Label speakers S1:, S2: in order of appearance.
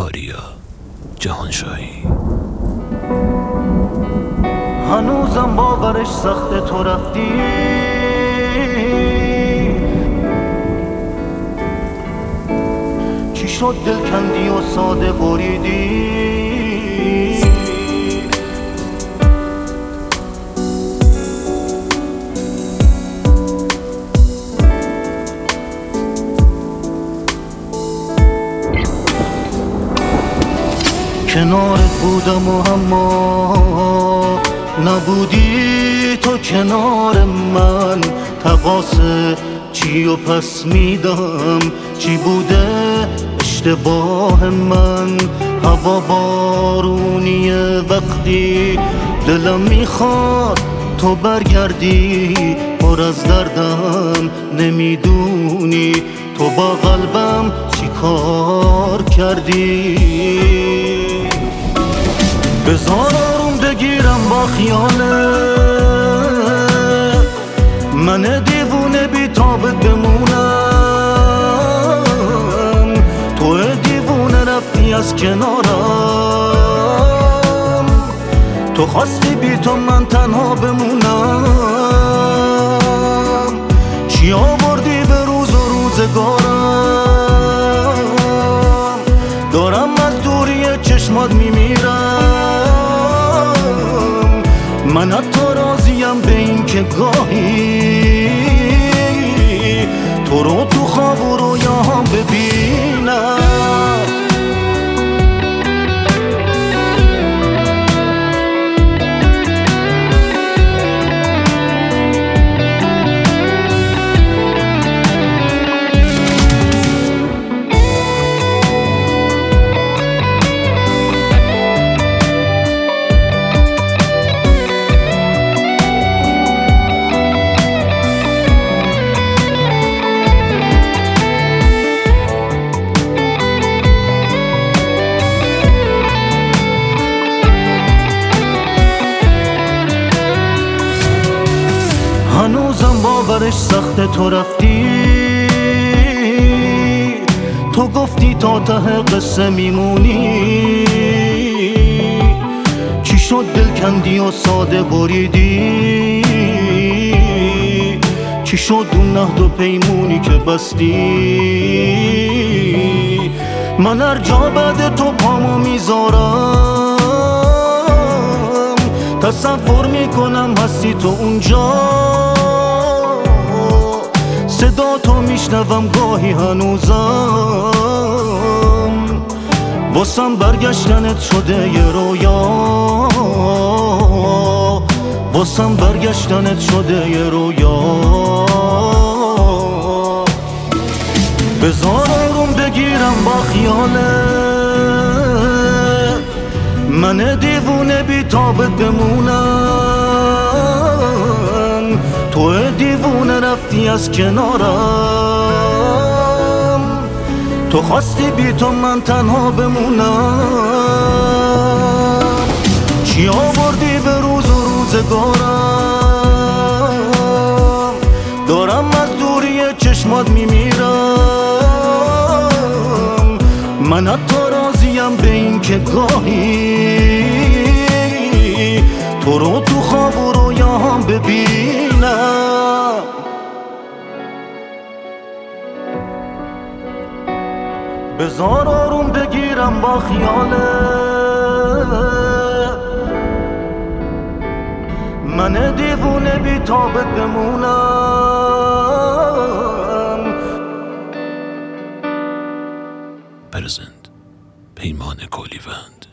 S1: آریا جهانشاهی.
S2: هنوزم باورش سخته تو رفتی، چی شد دل کندی و ساده بریدی؟ کنارت بودم و اما نبودی تو کنار من. تقاص چی و پس میدم، چی بوده اشتباه من؟ هوا بارونیه وقتی دلم میخواد تو برگردی، پر از دردم نمیدونی تو با قلبم چی کار کردی. بذار آروم بگیرم با خیاله، من دیوونه بی تابت بمونم. تو دیوونه رفتی از کنارم، تو خواستی بی تو من تنها بمونم. چی آوردی به روز و روزگارم، دارم از دوری چشمات میمیرم. من حتی راضیم به این که گاهی تو رو تو خواب و رویاهام ببینم. هنوزم باورش سخته تو رفتی، تو گفتی تا ته قصه میمونی. چی شد دل کندی و ساده بریدی؟ چی شد اون نهد و پیمونی که بستی؟ من هر جا بعد تو پامو میذارم، تصور میکنم هستی تو اونجا. صدا تو میشنوم گاهی هنوزم، واسم برگشتنت شده یه رویا، واسم برگشتنت شده یه رویا. بذار آروم بگیرم با خیاله، من دیوونه بی تابت بمونم. تو دیوونه رفتی از کنارم، تو خواستی بی تو من تنها بمونم. چی آوردی به روز و روزگارم، دارم از دوری چشمات میمیرم. من حتی راضیم به این که گاهی تو رو تو خواب و رویاهام ببینم. بذار آروم بگیرم با خیاله، من دیوونه بی تابت بمونم.
S1: پرزنت پیمان کولیوند.